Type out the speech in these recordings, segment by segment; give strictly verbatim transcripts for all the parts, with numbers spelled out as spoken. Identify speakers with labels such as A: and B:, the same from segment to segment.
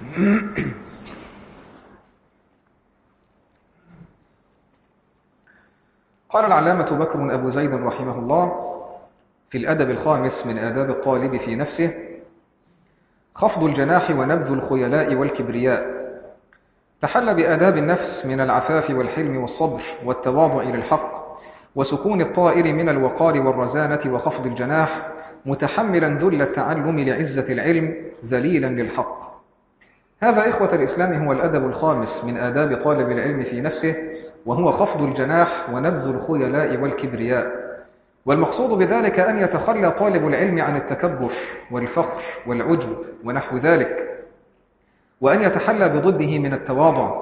A: قال العلامة بكر أبو زيد رحمه الله في الأدب الخامس من آداب الطالب في نفسه: خفض الجناح ونبذ الخيلاء والكبرياء. تحل بآداب النفس من العفاف والحلم والصبر والتواضع للحق وسكون الطائر من الوقار والرزانة وخفض الجناح، متحملا ذل التعلم لعزة العلم ذليلا للحق. هذا إخوة الإسلام هو الأدب الخامس من آداب طالب العلم في نفسه، وهو خفض الجناح ونبذ الخيلاء والكبرياء. والمقصود بذلك أن يتخلى طالب العلم عن التكبر والفخر والعجب ونحو ذلك، وأن يتحلى بضده من التواضع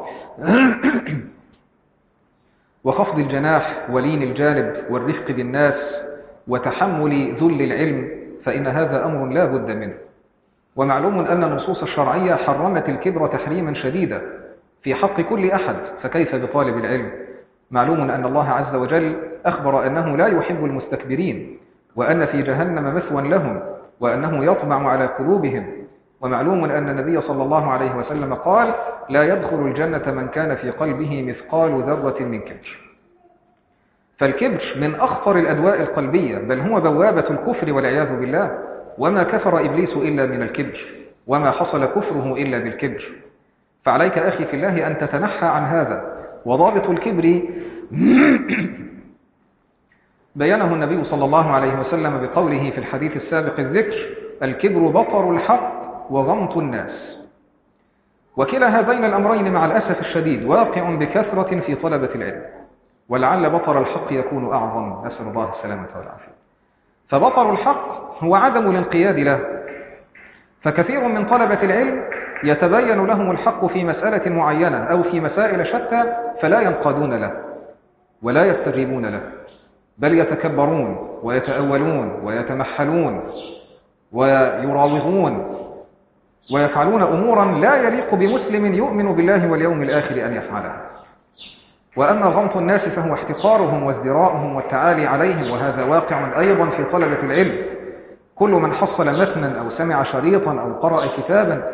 A: وخفض الجناح ولين الجانب والرفق بالناس وتحمل ذل العلم، فإن هذا أمر لا بد منه. ومعلوم أن النصوص الشرعية حرمت الكبر تحريما شديدا في حق كل أحد، فكيف بطالب العلم؟ معلوم أن الله عز وجل أخبر أنه لا يحب المستكبرين، وأن في جهنم مثوى لهم، وأنه يطمع على قلوبهم. ومعلوم أن النبي صلى الله عليه وسلم قال: لا يدخل الجنة من كان في قلبه مثقال ذرة من كبر. فالكبر من أخطر الأدواء القلبية، بل هو بوابة الكفر والعياذ بالله. وما كفر إبليس إلا من الكبر، وما حصل كفره إلا بالكبر. فعليك أخي في الله أن تتنحى عن هذا. وضابط الكبر بيانه النبي صلى الله عليه وسلم بقوله في الحديث السابق الذكر: الكبر بطر الحق وغمط الناس. وكلا هذين الأمرين مع الأسف الشديد واقع بكثرة في طلبة العلم، ولعل بطر الحق يكون أعظم، نسأل الله السلامة والعافية. فبطر الحق هو عدم الانقياد له، فكثير من طلبة العلم يتبين لهم الحق في مسألة معينة أو في مسائل شتى، فلا ينقادون له ولا يستجيبون له، بل يتكبرون ويتأولون ويتمحلون ويراوغون ويفعلون أمورا لا يليق بمسلم يؤمن بالله واليوم الآخر أن يفعلها. وأما غمط الناس فهو احتقارهم وازدراءهم والتعالي عليهم، وهذا واقع أيضا في طلبة العلم. كل من حصل متنا أو سمع شريطا أو قرأ كتابا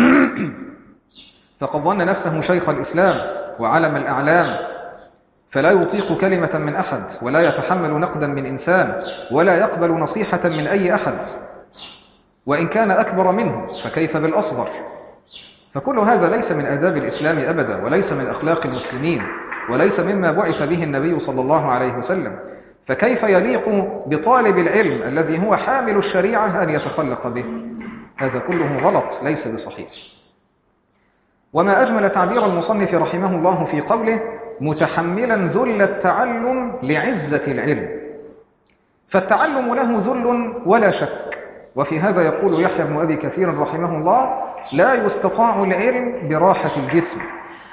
A: فقد ظن نفسه شيخ الإسلام وعلم الأعلام، فلا يطيق كلمة من أحد، ولا يتحمل نقدا من إنسان، ولا يقبل نصيحة من أي أحد وإن كان أكبر منه، فكيف بالأصغر؟ فكل هذا ليس من آداب الإسلام أبدا، وليس من أخلاق المسلمين، وليس مما بعث به النبي صلى الله عليه وسلم. فكيف يليق بطالب العلم الذي هو حامل الشريعة أن يتخلق به؟ هذا كله غلط، ليس بصحيح. وما أجمل تعبير المصنف رحمه الله في قوله: متحملا ذل التعلم لعزة العلم. فالتعلم له ذل ولا شك. وفي هذا يقول يحيى بن أبي كثير رحمه الله: لا يستطاع العلم براحة الجسم.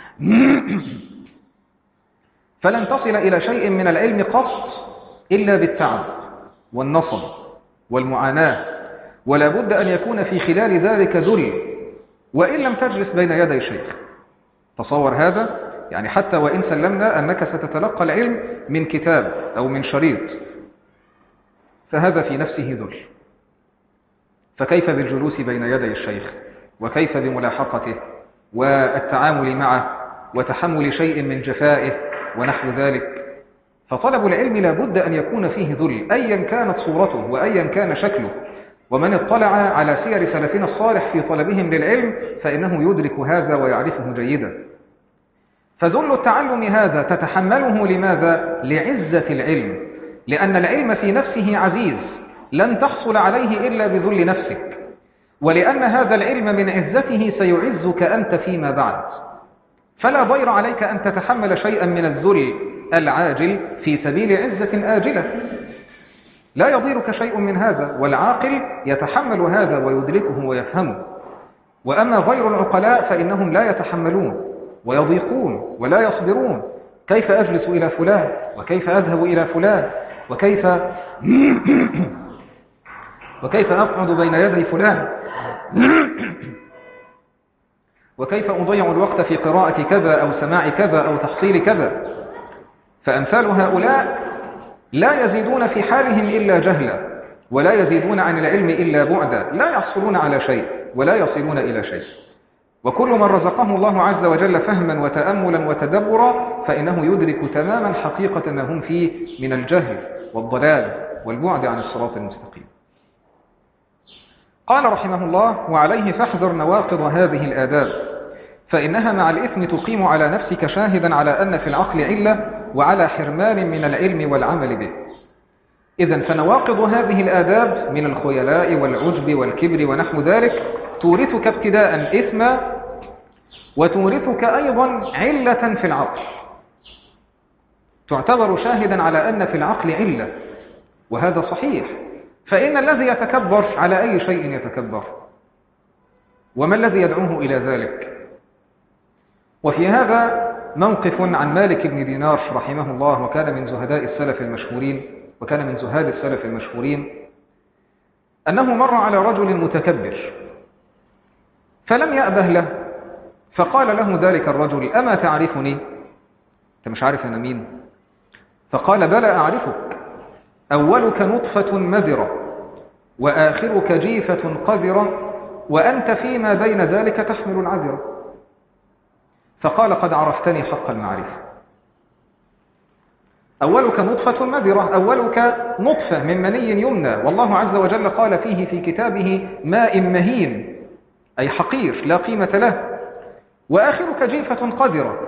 A: فلن تصل إلى شيء من العلم قط إلا بالتعب والنصب والمعاناة، ولا بد أن يكون في خلال ذلك ذل، وإن لم تجلس بين يدي شيخ. تصور هذا، يعني حتى وإن سلمنا أنك ستتلقى العلم من كتاب أو من شريط، فهذا في نفسه ذل. فكيف بالجلوس بين يدي الشيخ؟ وكيف بملاحقته والتعامل معه وتحمل شيء من جفائه ونحو ذلك؟ فطلب العلم لا بد أن يكون فيه ذل، أيا كانت صورته وأيا كان شكله. ومن اطلع على سير سلفنا الصالح في طلبهم للعلم فإنه يدرك هذا ويعرفه جيدا. فذل التعلم هذا تتحمله لماذا؟ لعزة العلم، لأن العلم في نفسه عزيز، لن تحصل عليه إلا بذل نفسك، ولأن هذا العلم من عزته سيعزك أنت فيما بعد. فلا ضير عليك أن تتحمل شيئا من الذل العاجل في سبيل عزة آجلة، لا يضيرك شيء من هذا، والعاقل يتحمل هذا ويدركه ويفهمه. وأما غير العقلاء فإنهم لا يتحملون ويضيقون ولا يصبرون. كيف أجلس إلى فلان؟ وكيف أذهب إلى فلان؟ وكيف وكيف أقعد بين يدي فلان؟ وكيف أضيع الوقت في قراءة كذا أو سماع كذا أو تحصيل كذا؟ فأمثال هؤلاء لا يزيدون في حالهم إلا جهلا، ولا يزيدون عن العلم إلا بعدا، لا يحصلون على شيء ولا يصلون إلى شيء. وكل من رزقه الله عز وجل فهما وتأملا وتدبرا فإنه يدرك تماما حقيقة ما هم فيه من الجهل والضلال والبعد عن الصراط المستقيم. قال رحمه الله: وعليه فاحذر نواقض هذه الآداب، فإنها مع الإثم تقيم على نفسك شاهدا على أن في العقل علة وعلى حرمان من العلم والعمل به. إذن فنواقض هذه الآداب من الخيلاء والعجب والكبر ونحو ذلك تورثك ابتداء إثما، وتورثك أيضا علة في العقل، تعتبر شاهدا على أن في العقل علة، وهذا صحيح. فإن الذي يتكبر على أي شيء يتكبر؟ وما الذي يدعوه إلى ذلك؟ وفي هذا موقف عن مالك بن دينار رحمه الله، وكان من زهداء السلف المشهورين وكان من زهاد السلف المشهورين، أنه مر على رجل متكبر فلم يأبه له، فقال له ذلك الرجل: أما تعرفني؟ أنت مش عارف أنا مين؟ فقال: بلى أعرفك، أولك نطفة مذرة وآخرك جيفة قذرة وأنت فيما بين ذلك تحمل العذرة. فقال: قد عرفتني حق المعرفة. أولك نطفة مذرة، أولك نطفة من مني يمنى، والله عز وجل قال فيه في كتابه: ماء مهين، أي حقير لا قيمة له. وآخرك جيفة قذرة،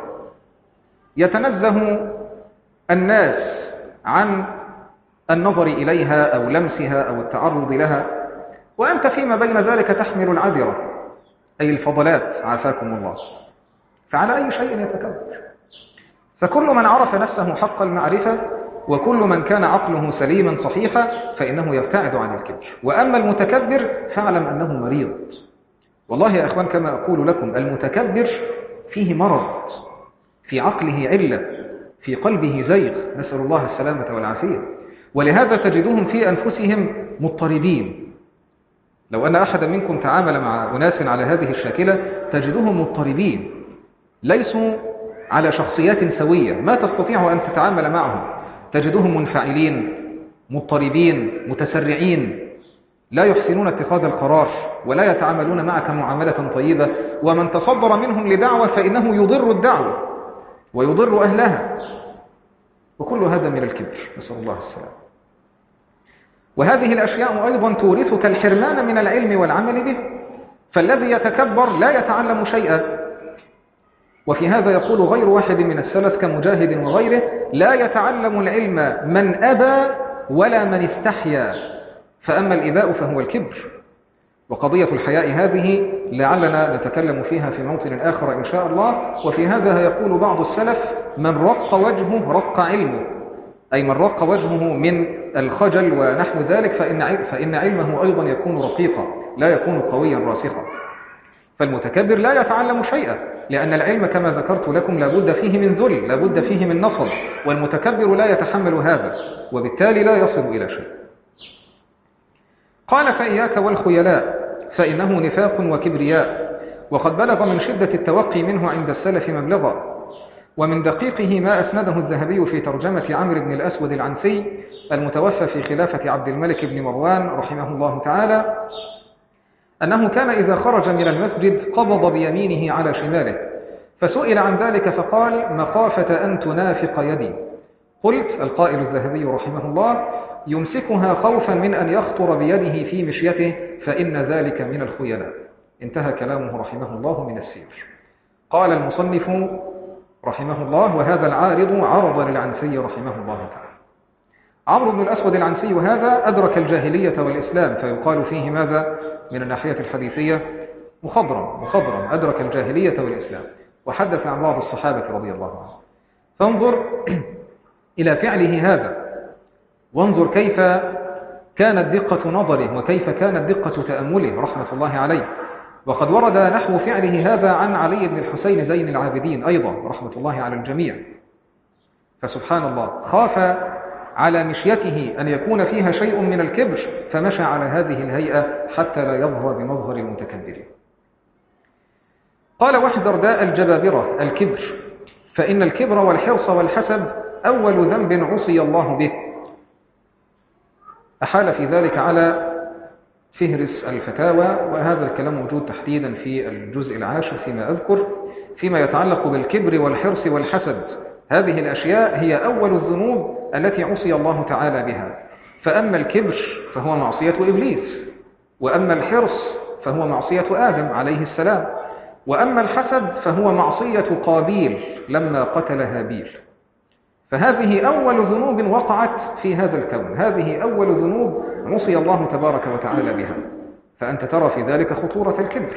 A: يتنزه الناس عن النظر إليها أو لمسها أو التعرض لها، وأنت فيما بين ذلك تحمل العذرة، أي الفضلات، عافاكم الله. فعلى أي شيء يتكبر؟ فكل من عرف نفسه حق المعرفة وكل من كان عقله سليما صحيحا فإنه يبتعد عن الكبر. وأما المتكبر فاعلم أنه مريض. والله يا أخوان كما أقول لكم، المتكبر فيه مرض، في عقله علة، في قلبه زيغ، نسأل الله السلامة والعافية. ولهذا تجدهم في أنفسهم مضطربين. لو أن أحد منكم تعامل مع أناس على هذه الشاكلة تجدهم مضطربين، ليسوا على شخصيات سوية، ما تستطيع أن تتعامل معهم. تجدهم منفعلين، مضطربين، متسرعين، لا يحسنون اتخاذ القرار ولا يتعاملون معك معاملة طيبة. ومن تصدر منهم لدعوة فإنه يضر الدعوة ويضر أهلها، وكل هذا من الكبر، نسأل الله السلام. وهذه الأشياء أيضا تورثك الحرمان من العلم والعمل به، فالذي يتكبر لا يتعلم شيئا. وفي هذا يقول غير واحد من السلف كمجاهد وغيره: لا يتعلم العلم من أبى ولا من استحيا، فأما الإباء فهو الكبر. وقضية الحياء هذه لعلنا نتكلم فيها في موطن آخر إن شاء الله. وفي هذا يقول بعض السلف: من رق وجهه رق علمه، أي من رق وجهه من الخجل ونحو ذلك فإن فإن علمه أيضا يكون رقيقا لا يكون قويا راسخا. فالمتكبر لا يتعلم شيئا، لأن العلم كما ذكرت لكم لابد فيه من ذل، لابد فيه من نصب، والمتكبر لا يتحمل هذا، وبالتالي لا يصل إلى شيء. قال: فإياك والخيلاء فإنه نفاق وكبرياء، وقد بلغ من شدة التوقي منه عند السلف مبلغا. ومن دقيقه ما أسنده الذهبي في ترجمة عمرو بن الأسود العنسي المتوفى في خلافة عبد الملك بن مروان رحمه الله تعالى، أنه كان إذا خرج من المسجد قبض بيمينه على شماله، فسئل عن ذلك فقال: مخافة أن تنافق يدي. قلت: القائل الذهبي رحمه الله: يمسكها خوفا من أن يخطر بيده في مشيته، فإن ذلك من الخيلاء. انتهى كلامه رحمه الله من السير. قال المصنف رحمه الله: وهذا العارض عرض للعنسي رحمه الله تعالى. عمرو بن الأسود العنسي هذا أدرك الجاهلية والإسلام، فيقال فيه ماذا من الناحية الحديثية؟ مخضرم مخضرم، أدرك الجاهلية والإسلام، وحدث عن بعض الصحابة رضي الله عنهم. فانظر إلى فعله هذا، وانظر كيف كانت دقة نظره وكيف كانت دقة تأمله رحمة الله عليه. وقد ورد نحو فعله هذا عن علي بن الحسين زين العابدين أيضا رحمة الله على الجميع. فسبحان الله، خاف على مشيته أن يكون فيها شيء من الكبر، فمشى على هذه الهيئة حتى لا يظهر بمظهر المتكبرين. قال: واحذر داء الجبابرة الكبر، فإن الكبر والحرص والحسد أول ذنب عصي الله به. أحال في ذلك على فهرس الفتاوى، وهذا الكلام موجود تحديدا في الجزء العاشر فيما أذكر، فيما يتعلق بالكبر والحرص والحسد. هذه الأشياء هي أول الذنوب التي عصي الله تعالى بها. فأما الكبر فهو معصية إبليس، وأما الحرص فهو معصية آدم عليه السلام، وأما الحسد فهو معصية قابيل لما قتل هابيل. فهذه أول ذنوب وقعت في هذا الكون، هذه أول ذنوب عصي الله تبارك وتعالى بها، فأنت ترى في ذلك خطورة الكبر.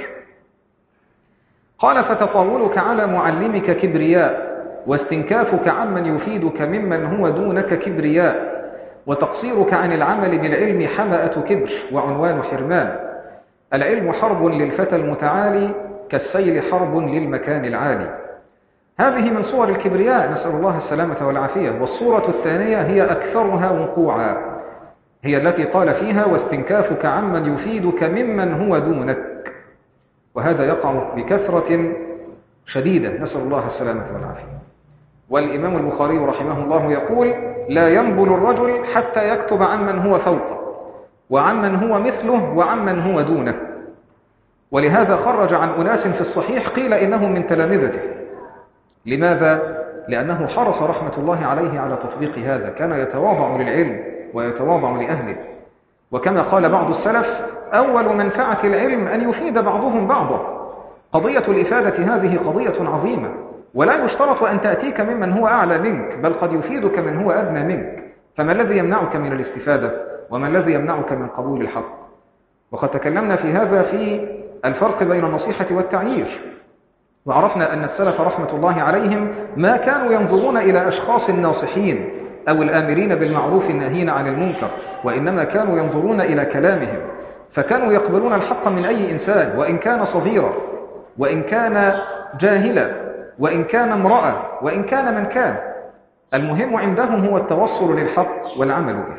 A: قال: فتطاولك على معلمك كبرياء، واستنكافك عمن يفيدك ممن هو دونك كبرياء، وتقصيرك عن العمل بالعلم حمأة كبر وعنوان حرمان. العلم حرب للفتى المتعالي، كالسيل حرب للمكان العالي. هذه من صور الكبرياء، نسأل الله السلامة والعافية. والصورة الثانية هي أكثرها وقوعا، هي التي قال فيها: واستنكافك عمن يفيدك ممن هو دونك، وهذا يقع بكثرة شديدة، نسأل الله السلامة والعافية. والإمام البخاري رحمه الله يقول: لا ينبل الرجل حتى يكتب عمن هو فوقه، وعمن هو مثله، وعمن هو دونه. ولهذا خرج عن أناس في الصحيح قيل إنهم من تلامذته. لماذا؟ لأنه حرص رحمة الله عليه على تطبيق هذا، كان يتواضع للعلم ويتواضع لأهله. وكما قال بعض السلف: أول منفعة العلم أن يفيد بعضهم بعضا. قضية الإفادة هذه قضية عظيمة، ولا يشترط أن تأتيك ممن هو أعلى منك، بل قد يفيدك من هو أدنى منك. فما الذي يمنعك من الاستفادة؟ وما الذي يمنعك من قبول الحق؟ وقد تكلمنا في هذا في الفرق بين النصيحة والتعيير، وعرفنا أن السلف رحمة الله عليهم ما كانوا ينظرون إلى أشخاص الناصحين أو الآمرين بالمعروف الناهين عن المنكر، وإنما كانوا ينظرون إلى كلامهم، فكانوا يقبلون الحق من أي إنسان، وإن كان صغيرا، وإن كان جاهلا، وإن كان امرأة، وإن كان من كان. المهم عندهم هو التوصل للحق والعمل به.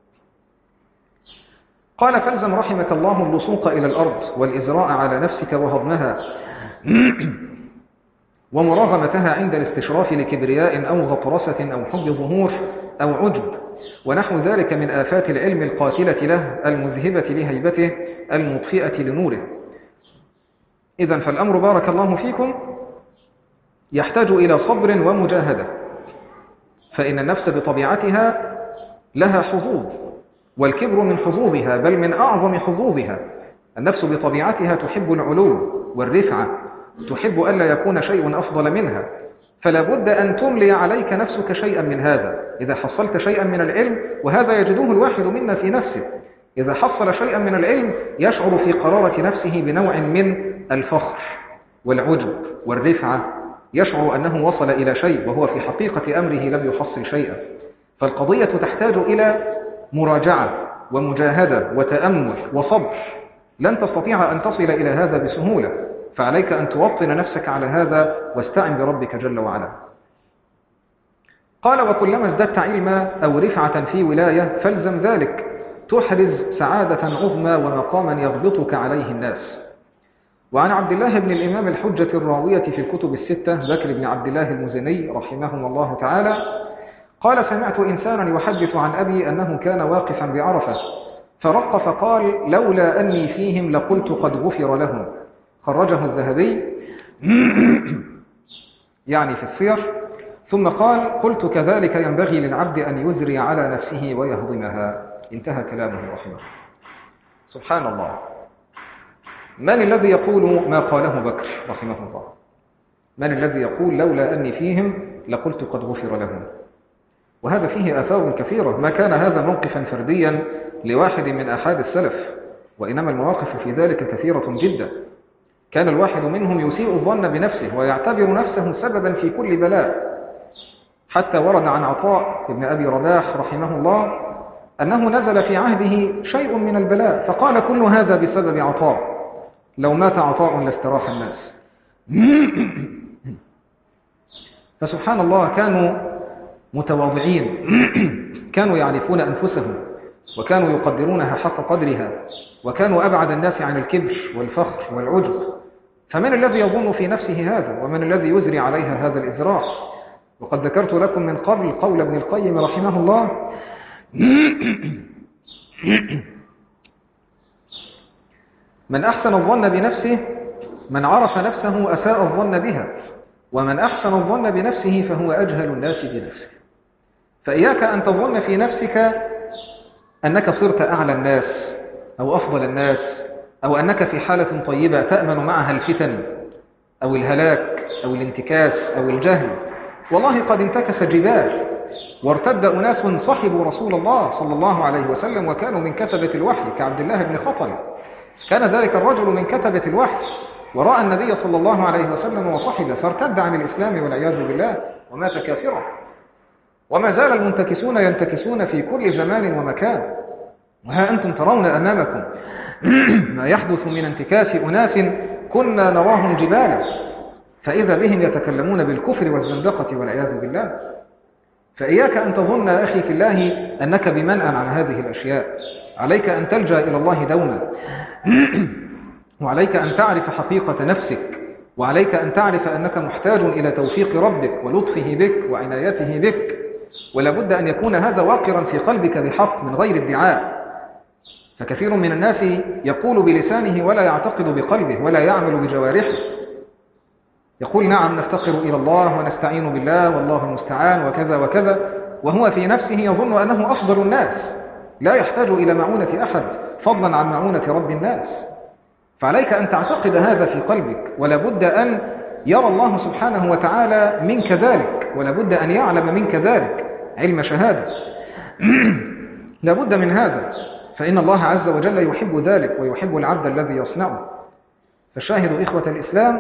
A: قال: فالزم رحمك الله اللصوق إلى الأرض، والإزراء على نفسك وهضمها، ومراغمتها عند الاستشراف لكبرياء أو غطرسة أو حب ظهور أو عجب، ونحو ذلك من آفات العلم القاتلة له، المذهبة لهيبته، المطفئة لنوره. إذن فالأمر بارك الله فيكم يحتاج إلى صبر ومجاهدة، فإن النفس بطبيعتها لها حظوظ، والكبر من حظوظها، بل من أعظم حظوظها. النفس بطبيعتها تحب العلو والرفعة، تحب ألا يكون شيء أفضل منها، فلا بد أن تملي عليك نفسك شيئا من هذا. إذا حصلت شيئا من العلم، وهذا يجدوه الواحد منا في نفسه، إذا حصل شيئا من العلم يشعر في قرارة نفسه بنوع من الفخر والعجب والرفعة، يشعر أنه وصل إلى شيء وهو في حقيقة أمره لم يحصل شيئا. فالقضية تحتاج إلى مراجعة ومجاهدة وتأمل وصبر، لن تستطيع أن تصل إلى هذا بسهولة، فعليك أن توطن نفسك على هذا واستعن بربك جل وعلا. قال: وكلما ازددت علما أو رفعة في ولاية فالزم ذلك، تحرز سعادة عظمى ومقاما يضبطك عليه الناس. وعن عبد الله بن الإمام الحجة الراوية في الكتب الستة بكر بن عبد الله المزني رحمه الله تعالى قال: سمعت إنسانا يحدث عن أبي أنه كان واقفا بعرفة، فرق فقال: لولا أني فيهم لقلت قد غفر لهم. خرجه الذهبي يعني في السير. ثم قال: قلت كذلك ينبغي للعبد أن يزري على نفسه ويهضمها. انتهى كلامه رحمه. سبحان الله، من الذي يقول ما قاله بكر رحمه الله؟ من الذي يقول لولا أني فيهم لقلت قد غفر لهم؟ وهذا فيه آثار كثيرة، ما كان هذا موقفا فرديا لواحد من أحد السلف، وإنما المواقف في ذلك كثيرة جدا. كان الواحد منهم يسيء الظن بنفسه ويعتبر نفسه سببا في كل بلاء، حتى ورد عن عطاء بن أبي رباح رحمه الله أنه نزل في عهده شيء من البلاء، فقال: كل هذا بسبب عطاء، لو مات عطاء لاستراح الناس. فسبحان الله، كانوا متواضعين، كانوا يعرفون أنفسهم، وكانوا يقدرونها حق قدرها، وكانوا أبعد الناس عن الكبر والفخر والعجب. فمن الذي يظن في نفسه هذا؟ ومن الذي يزري عليها هذا الإزراء؟ وقد ذكرت لكم من قبل قول ابن القيم رحمه الله: من أحسن الظن بنفسه من عرف نفسه أساء الظن بها، ومن أحسن الظن بنفسه فهو أجهل الناس بنفسه. فإياك أن تظن في نفسك أنك صرت أعلى الناس أو أفضل الناس، أو أنك في حالة طيبة تأمن معها الفتن أو الهلاك أو الانتكاس أو الجهل. والله قد انتكس جبال، وارتد أناس صحبوا رسول الله صلى الله عليه وسلم وكانوا من كتبة الوحي كعبد الله بن خطل. كان ذلك الرجل من كتبة الوحي ورأى النبي صلى الله عليه وسلم وصحبه فارتد عن الإسلام والعياذ بالله ومات كافرا. وما زال المنتكسون ينتكسون في كل زمان ومكان، وها أنتم ترون أمامكم ما يحدث من انتكاس أناس كنا نراهم جبالا، فإذا بهم يتكلمون بالكفر والزندقة والعياذ بالله. فإياك أن تظن أخي في الله أنك بمنأى عن هذه الأشياء. عليك أن تلجأ إلى الله دوما، وعليك أن تعرف حقيقة نفسك، وعليك أن تعرف أنك محتاج إلى توفيق ربك ولطفه بك وعنايته بك، ولا بد أن يكون هذا واقرا في قلبك بحق من غير ادعاء. فكثير من الناس يقول بلسانه ولا يعتقد بقلبه ولا يعمل بجوارحه. يقول نعم نفتقر إلى الله ونستعين بالله والله المستعان وكذا وكذا، وهو في نفسه يظن أنه أفضل الناس، لا يحتاج إلى معونة أحد فضلا عن معونة رب الناس. فعليك أن تعتقد هذا في قلبك، ولا بد أن يرى الله سبحانه وتعالى منك ذلك، ولا بد أن يعلم منك ذلك علم شهادة. لا بد من هذا، فإن الله عز وجل يحب ذلك ويحب العبد الذي يصنعه. فالشاهد إخوة الإسلام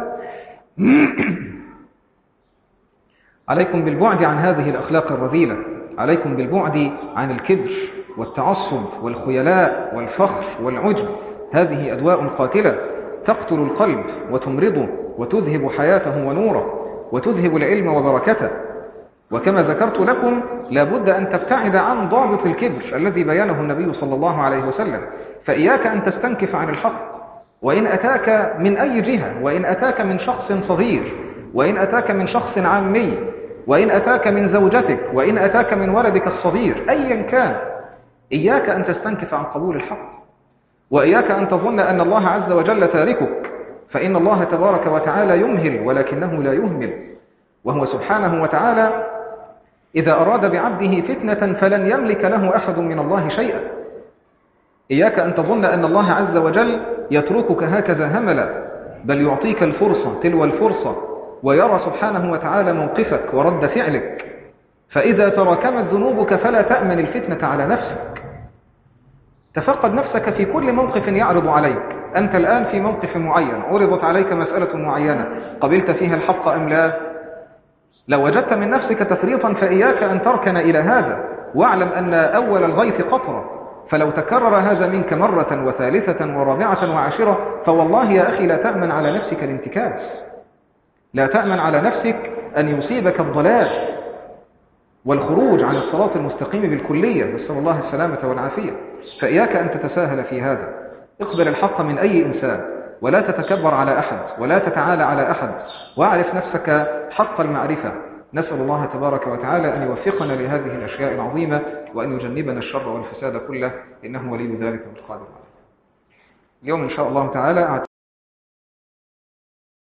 A: عليكم بالبعد عن هذه الأخلاق الرذيلة، عليكم بالبعد عن الكبر والتعصب والخيلاء والفخر والعجب. هذه أدواء قاتلة تقتل القلب وتمرضه وتذهب حياته ونوره وتذهب العلم وبركته. وكما ذكرت لكم لا بد أن تبتعد عن ضابط الكبر الذي بيانه النبي صلى الله عليه وسلم. فإياك أن تستنكف عن الحق، وإن أتاك من أي جهة، وإن أتاك من شخص صغير، وإن أتاك من شخص عامي، وإن أتاك من زوجتك، وإن أتاك من ولدك الصغير، أيا كان، إياك أن تستنكف عن قبول الحق، وإياك أن تظن أن الله عز وجل تاركك، فإن الله تبارك وتعالى يمهل ولكنه لا يهمل. وهو سبحانه وتعالى إذا أراد بعبده فتنة فلن يملك له أحد من الله شيئا. إياك أن تظن أن الله عز وجل يتركك هكذا هملا، بل يعطيك الفرصة تلو الفرصة، ويرى سبحانه وتعالى موقفك ورد فعلك. فإذا تراكمت ذنوبك فلا تأمن الفتنة على نفسك. تفقد نفسك في كل موقف يعرض عليك. أنت الآن في موقف معين، عرضت عليك مسألة معينة، قبلت فيها الحق أم لا؟ لو وجدت من نفسك تفريطا فإياك أن تركن إلى هذا، واعلم أن أول الغيث قطرة، فلو تكرر هذا منك مرة وثالثة ورابعة وعاشرة فوالله يا أخي لا تأمن على نفسك الانتكاس، لا تأمن على نفسك أن يصيبك الضلال والخروج عن الصراط المستقيم بالكلية، نسأل الله السلامة والعافية. فإياك أن تتساهل في هذا. اقبل الحق من أي إنسان، ولا تتكبر على أحد، ولا تتعالى على أحد، واعرف نفسك حق المعرفة. نسأل الله تبارك وتعالى أن يوفقنا لهذه الأشياء العظيمة، وأن يجنبنا الشر والفساد كله، إنه ولي ذلك والقادر عليه. اليوم إن شاء الله تعالى